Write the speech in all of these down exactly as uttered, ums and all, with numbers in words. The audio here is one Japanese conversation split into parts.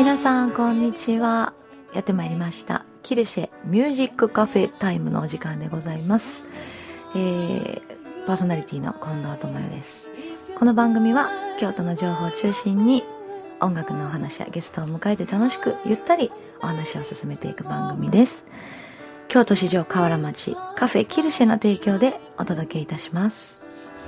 皆さんこんにちは。やってまいりましたキルシェミュージックカフェタイムのお時間でございます。えー、パーソナリティの近藤智代です。この番組は京都の情報を中心に音楽のお話やゲストを迎えて楽しくゆったりお話を進めていく番組です。京都市場河原町カフェキルシェの提供でお届けいたします。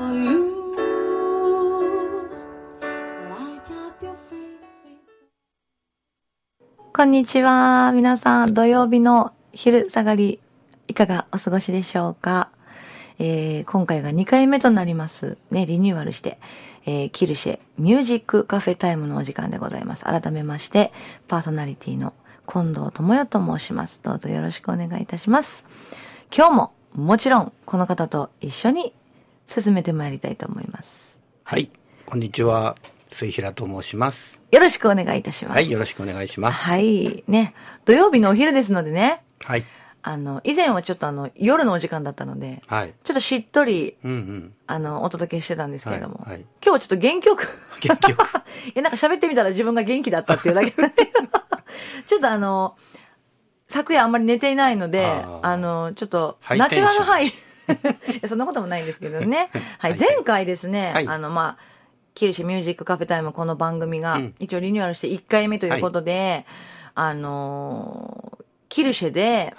こんにちは。皆さん土曜日の昼下がりいかがお過ごしでしょうか。えー、今回がにかいめとなりますね、リニューアルして、えー、キルシェミュージックカフェタイムのお時間でございます。改めましてパーソナリティの近藤智代と申します。どうぞよろしくお願いいたします。今日ももちろんこの方と一緒に進めてまいりたいと思います。 はい、はい、こんにちは、末平と申します。 よろしくお願いいたします。 はい、よろしくお願いします。 はいね、土曜日のお昼ですのでね、 はい、 あの以前はちょっとあの夜のお時間だったので、はい、ちょっとしっとり、うんうん、あのお届けしてたんですけれども、はいはい、今日はちょっと元気よく元気よくいやなんか喋ってみたら自分が元気だったっていうだけちょっとあの昨夜あんまり寝ていないので、あ, あのちょっとナチュラルハイそんなこともないんですけどねはい、前回ですね、はい、あのまあキルシェミュージックカフェタイムこの番組が一応リニューアルしていっかいめということで、うん、はい、あのー、キルシェで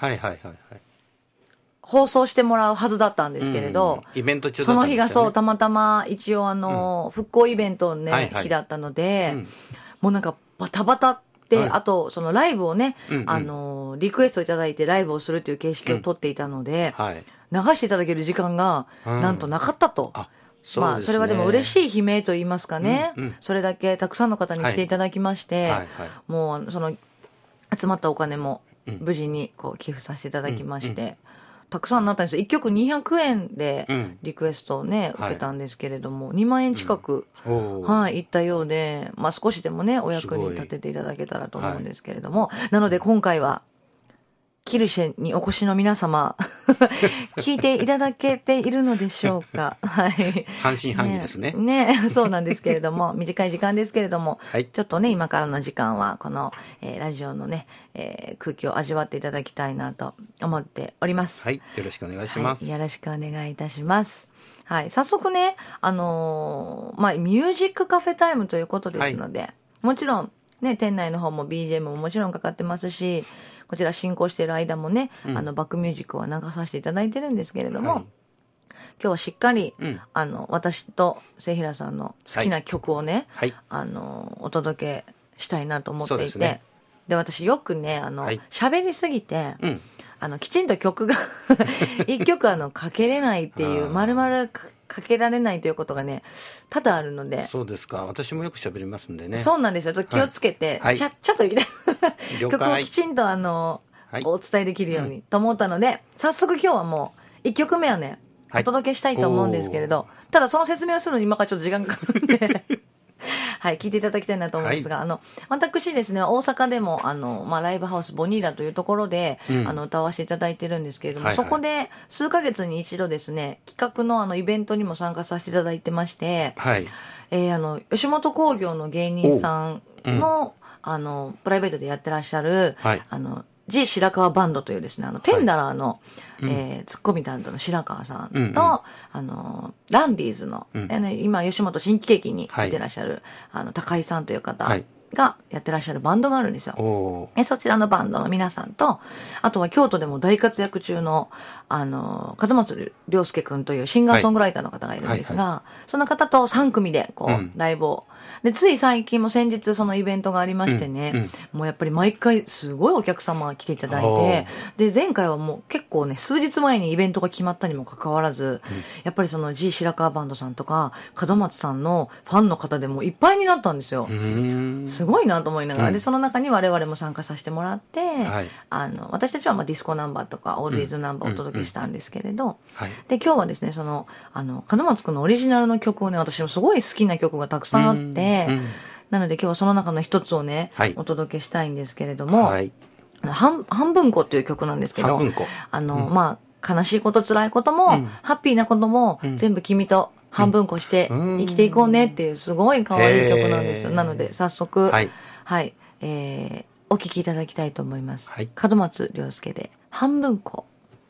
放送してもらうはずだったんですけれど、 イベント中だったんですよね。その日がそうたまたま一応あのーうん、復興イベントのね、はいはい、日だったので、うん、もうなんかバタバタって、はい、あとそのライブをね、うんうん、あのー、リクエストいただいてライブをするという形式を取っていたので、うんはい、流していただける時間がなんとなかったと、うん、あそまあ、それはでも嬉しい悲鳴と言いますかね、うんうん、それだけたくさんの方に来ていただきまして、はいはいはい、もうその集まったお金も無事にこう寄付させていただきまして、うんうん、たくさんになったんですよ。いっきょくにひゃくえんでリクエストをね、うん、受けたんですけれども、はい、にまんえん近く、うんはい、いったようで、まあ、少しでもねお役に立てていただけたらと思うんですけれども、はい、なので今回はキルシェにお越しの皆様聞いていただけているのでしょうか。はい。 半信半疑ですね。 ね、ねそうなんですけれども短い時間ですけれども、はい、ちょっとね今からの時間はこの、えー、ラジオのね、えー、空気を味わっていただきたいなと思っております。 はい、よろしくお願いします。 はい、よろしくお願いいたします。はい、早速ねあのー、まあミュージックカフェタイムということですので、はい、もちろんね店内の方も ビージーエム ももちろんかかってますし、こちら進行している間もね、うん、あのバックミュージックは流させていただいてるんですけれども、はい、今日はしっかり、うん、あの私と末平さんの好きな曲をね、はい、あのお届けしたいなと思っていて、 で,、ね、で私よくねあの、はい、喋りすぎて、うん、あのきちんと曲が一曲あのかけれないっていう丸々かけられないということがね多々あるので。 そうですか。私もよく喋りますんでね。 そうなんですよ。ちょっと気をつけて、はい、ちゃっちゃといきたい曲をきちんとあの、はい、お伝えできるようにと思ったので、うん、早速今日はもういっきょくめはね、はい、お届けしたいと思うんですけれど、ただその説明をするのに今からちょっと時間がかかるんではい、聞いていただきたいなと思うんですが、はい、あの私ですね大阪でもあの、まあ、ライブハウスボニーラというところで、うん、あの歌わせていただいてるんですけれども、はいはい、そこで数ヶ月に一度ですね企画のあのイベントにも参加させていただいてまして、はいえー、あの吉本興業の芸人さんの、うん、あのプライベートでやってらっしゃる、はい、あの G 白川バンドというですねあのテンダラーの、はいえー、ツッコミ担当の白川さんと、うんうん、あのランディーズの、うん、あの今吉本新喜劇に出てらっしゃる、はい、あの高井さんという方がやってらっしゃるバンドがあるんですよ。えそちらのバンドの皆さんと、あとは京都でも大活躍中のあの門松亮介くんというシンガーソングライターの方がいるんですが、はいはいはい、その方とさん組でこう、うん、ライブをでつい最近も先日そのイベントがありましてね、うんうん、もうやっぱり毎回すごいお客様が来ていただいて、で前回はもう結構ね数日前にイベントが決まったにもかかわらず、うん、やっぱりその G 白川バンドさんとか門松さんのファンの方でもいっぱいになったんですよ。すごいなと思いながら、うん、でその中に我々も参加させてもらって、はい、あの私たちはまあディスコナンバーとかオールディーズナンバーをお届けしたんですけれど、うんうんはい、で今日はですねそのあの門松くんのオリジナルの曲をね私もすごい好きな曲がたくさんあって、うんうん、なので今日はその中の一つをね、はい、お届けしたいんですけれども、はい、半, 半分子っていう曲なんですけど、あの、うん、まあ悲しいこと辛いことも、うん、ハッピーなことも、うん、全部君と半分こして生きていこうねっていうすごい可愛い曲なんですよ。なので早速、はいはいえー、お聞きいただきたいと思います。 はい、 門松良介で半分こ。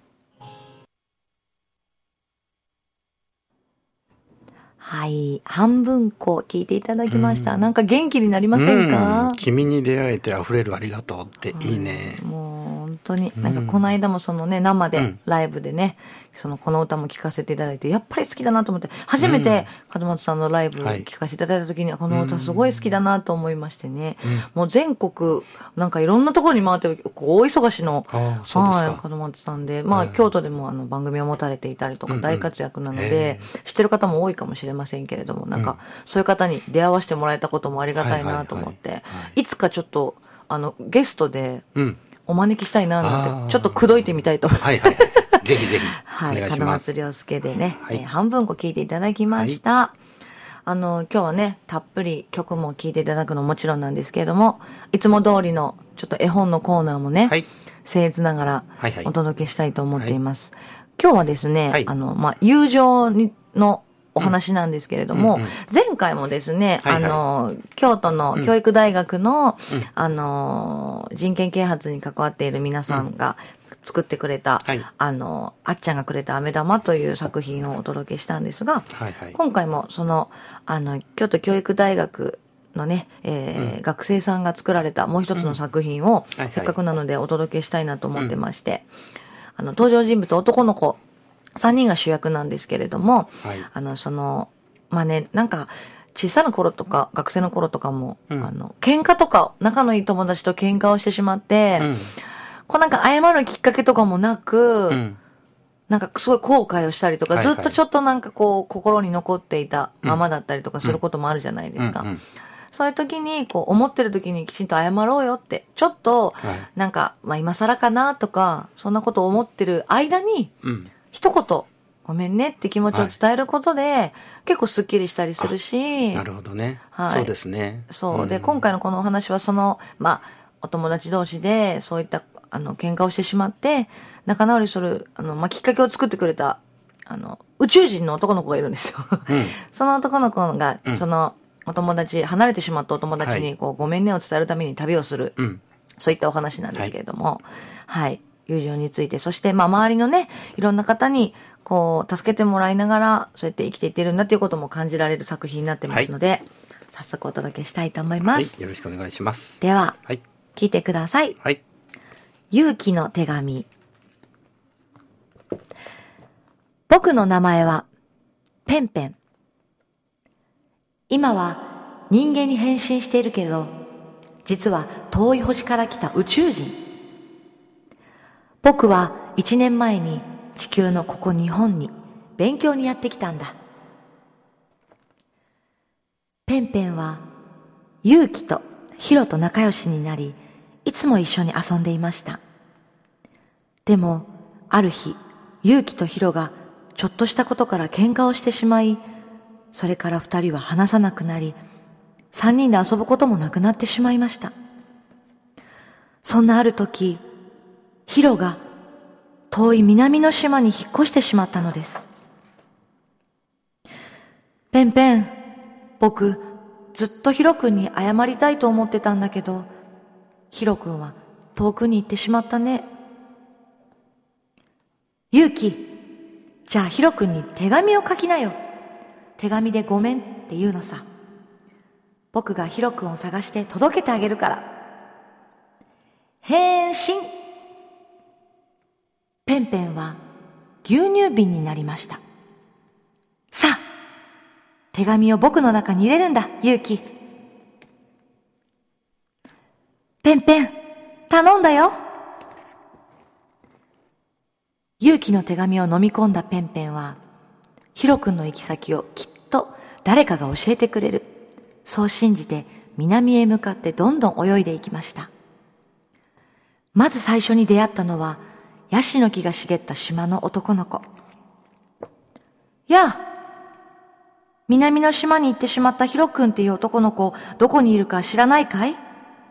はい。半分こ聞いていただきました。うん、なんか元気になりませんか？ うん、君に出会えて溢れるありがとうっていいね。 もう本当に。なんかこの間もそのね、生で、ライブでね、うん、そのこの歌も聴かせていただいて、やっぱり好きだなと思って、初めて門松さんのライブ聴かせていただいた時には、この歌すごい好きだなと思いましてね。うん、もう全国、なんかいろんなところに回ってる、こう大忙しの、はい、門松さんで、まあ京都でもあの番組を持たれていたりとか大活躍なので、うんうん、知ってる方も多いかもしれませんけれども、なんか、そういう方に出会わせてもらえたこともありがたいなと思って、いつかちょっと、あの、ゲストで、お招きしたいななんて、ちょっと口説いてみたいと思います。はいはい。 ぜひぜひ。 はい。門松良介でね、はい、えー、半分こ聞いていただきました。はい、あの、今日はね、たっぷり曲も聞いていただくのもちろんなんですけれども、いつも通りの、ちょっと絵本のコーナーもね、はい、僭越ながらお届けしたいと思っています。はいはい、今日はですね、はい、あの、まあ、友情のお話なんですけれども、うんうんうん、前回もですね、はいはい、あの、京都の教育大学の、うん、あの、人権啓発に関わっている皆さんが作ってくれた、うん、あの、あっちゃんがくれた飴玉という作品をお届けしたんですが、はいはい、今回もその、あの、京都教育大学のね、えーうん、学生さんが作られたもう一つの作品を、うん、せっかくなのでお届けしたいなと思ってまして、うん、あの、登場人物男の子、さんにんが主役なんですけれども、はい、あの、その、まあね、なんか、小さな頃とか、学生の頃とかも、うん、あの、喧嘩とか、仲のいい友達と喧嘩をしてしまって、うん、こうなんか謝るきっかけとかもなく、うん、なんかすごい後悔をしたりとか、はいはい、ずっとちょっとなんかこう、心に残っていたままだったりとかすることもあるじゃないですか。うんうんうん、そういう時に、こう、思ってる時にきちんと謝ろうよって、ちょっと、はい、なんか、まあ今更かなとか、そんなことを思ってる間に、うん一言、ごめんねって気持ちを伝えることで、はい、結構スッキリしたりするし。 なるほどね。はい。そうですね。 そう。うん、で、今回のこのお話はその、まあ、お友達同士で、そういった、あの、喧嘩をしてしまって、仲直りする、あの、まあ、きっかけを作ってくれた、あの、宇宙人の男の子がいるんですよ。うん、その男の子が、うん、その、お友達、離れてしまったお友達に、こう、はい、ごめんねを伝えるために旅をする。うん、そういったお話なんですけれども、はい、はい友情について、そして、まあ、周りのね、いろんな方に、こう、助けてもらいながら、そうやって生きていってるんだということも感じられる作品になってますので、はい、早速お届けしたいと思います。 はい、よろしくお願いします。 では、はい、聞いてください。はい。勇気の手紙。僕の名前は、ペンペン。今は人間に変身しているけど、実は遠い星から来た宇宙人。僕は一年前に地球のここ日本に勉強にやってきたんだ。ペンペンは勇気とヒロと仲良しになり、いつも一緒に遊んでいました。でもある日、勇気とヒロがちょっとしたことから喧嘩をしてしまい、それから二人は話さなくなり、三人で遊ぶこともなくなってしまいました。そんなある時、ヒロが遠い南の島に引っ越してしまったのです。ペンペン、僕、ずっとヒロ君に謝りたいと思ってたんだけど、ヒロ君は遠くに行ってしまったね。勇気、じゃあヒロ君に手紙を書きなよ。手紙でごめんって言うのさ。僕がヒロ君を探して届けてあげるから。返信。ペンペンは牛乳瓶になりました。さあ、手紙を僕の中に入れるんだ、勇気。ペンペン、頼んだよ。勇気の手紙を飲み込んだペンペンは、ヒロ君の行き先をきっと誰かが教えてくれる。そう信じて南へ向かってどんどん泳いでいきました。まず最初に出会ったのは、ヤシの木が茂った島の男の子。やあ、南の島に行ってしまったヒロ君っていう男の子、どこにいるか知らないかい？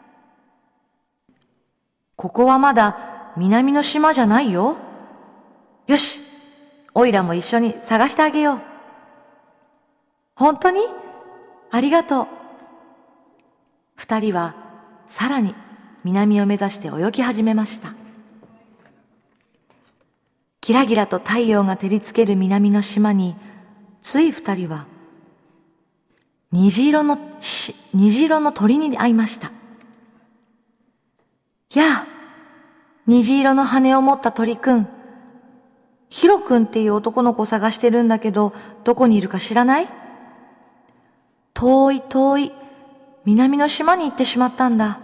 ここはまだ南の島じゃないよ。よし、おいらも一緒に探してあげよう。本当に？ありがとう。二人はさらに南を目指して泳ぎ始めました。ギラギラと太陽が照りつける南の島に、つい二人は虹色のし虹色の鳥に会いました。やあ、虹色の羽を持った鳥くん、ヒロくんっていう男の子を探してるんだけど、どこにいるか知らない？遠い遠い南の島に行ってしまったんだ。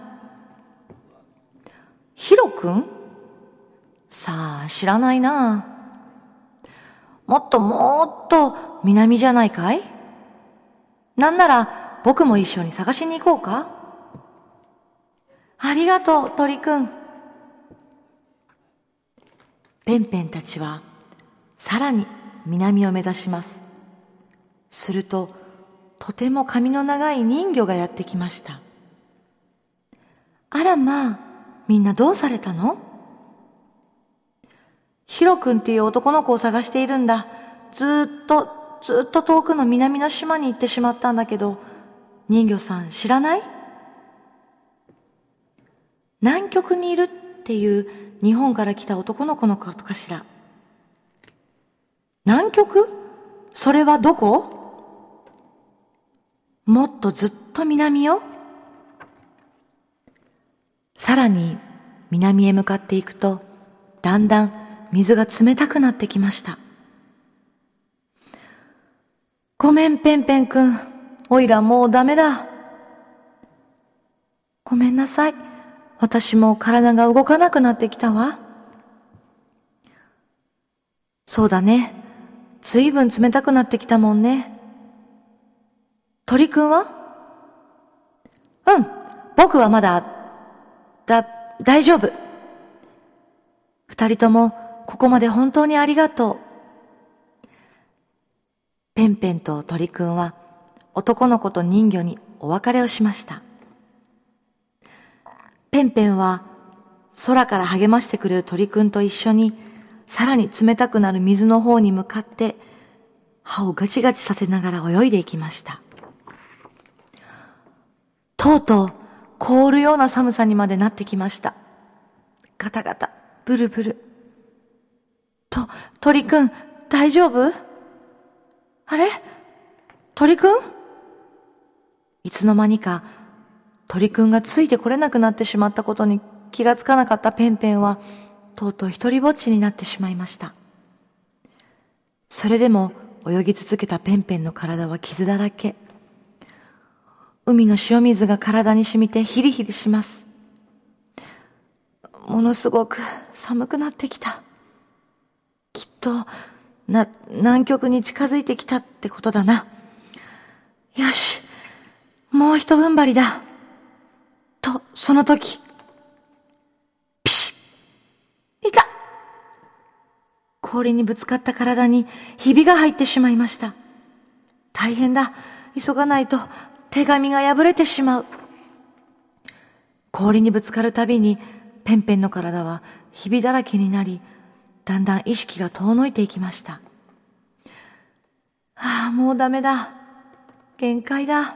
ヒロくん？さあ、知らないな。もっともっと南じゃないかい？なんなら僕も一緒に探しに行こうか？ありがとう、鳥くん。ペンペンたちはさらに南を目指します。すると、とても髪の長い人魚がやってきました。あらまあ、みんなどうされたの？ヒロくんっていう男の子を探しているんだ。ずーっと、ずーっと遠くの南の島に行ってしまったんだけど、人魚さん知らない？南極にいるっていう日本から来た男の子のことかしら。南極？それはどこ？もっとずっと南よ。さらに南へ向かっていくと、だんだん水が冷たくなってきました。ごめんペンペンくん、おいらもうダメだ。ごめんなさい。私も体が動かなくなってきたわ。そうだね。ずいぶん冷たくなってきたもんね。鳥くんは？うん、僕はまだ、だ、大丈夫。二人ともここまで本当にありがとう。ペンペンと鳥くんは男の子と人魚にお別れをしました。ペンペンは空から励ましてくれる鳥くんと一緒にさらに冷たくなる水の方に向かって歯をガチガチさせながら泳いでいきました。とうとう凍るような寒さにまでなってきました。ガタガタ、ブルブル。と、鳥くん、大丈夫？あれ？鳥くん？いつの間にか鳥くんがついてこれなくなってしまったことに気がつかなかったペンペンはとうとう一人ぼっちになってしまいました。それでも泳ぎ続けたペンペンの体は傷だらけ。海の塩水が体に染みてヒリヒリします。ものすごく寒くなってきた。きっとな南極に近づいてきたってことだな。よし、もう一踏ん張りだ。とその時、ピシッ、いた。氷にぶつかった体にひびが入ってしまいました。大変だ、急がないと手紙が破れてしまう。氷にぶつかるたびにペンペンの体はひびだらけになり、だんだん意識が遠のいていきました。ああ、もうダメだ。限界だ。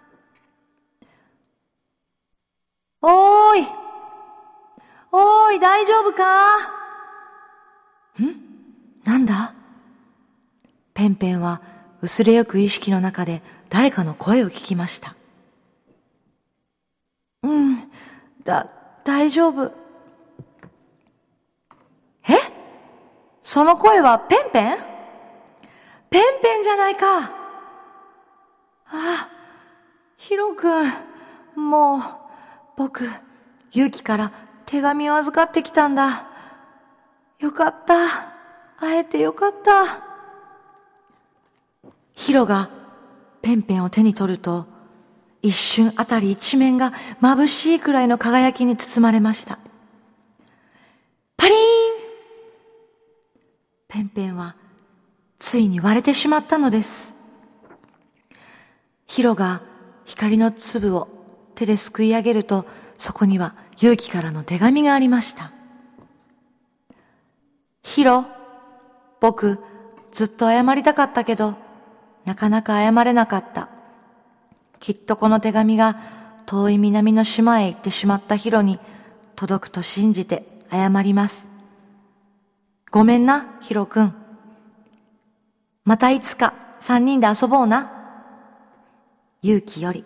おーい。おーい、大丈夫か？ん？なんだ？ペンペンは薄れゆく意識の中で誰かの声を聞きました。うん、だ、大丈夫。え？その声はペンペン？ペンペンじゃないか。ああ、ヒロ君、もう、僕、ユキから手紙を預かってきたんだ。よかった。会えてよかった。ヒロがペンペンを手に取ると、一瞬あたり一面が眩しいくらいの輝きに包まれました。パリーン！ペンペンはついに割れてしまったのです。ヒロが光の粒を手ですくい上げると、そこにはユウキからの手紙がありました。ヒロ、僕、ずっと謝りたかったけど、なかなか謝れなかった。きっとこの手紙が遠い南の島へ行ってしまったヒロに届くと信じて謝ります。ごめんな、ヒロくん。またいつか三人で遊ぼうな。ユウキより。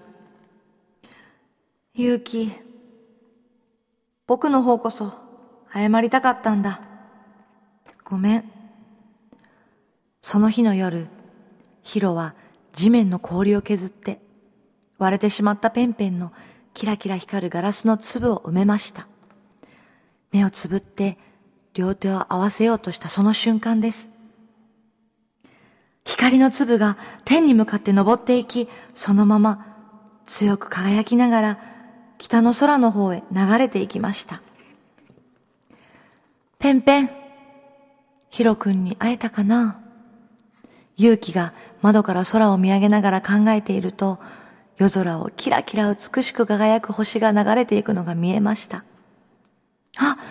ユウキ、僕の方こそ謝りたかったんだ。ごめん。その日の夜、ヒロは地面の氷を削って割れてしまったペンペンのキラキラ光るガラスの粒を埋めました。目をつぶって両手を合わせようとしたその瞬間です。光の粒が天に向かって昇っていき、そのまま強く輝きながら北の空の方へ流れていきました。ペンペン、ヒロ君に会えたかな？ユウキが窓から空を見上げながら考えていると、夜空をキラキラ美しく輝く星が流れていくのが見えました。あ、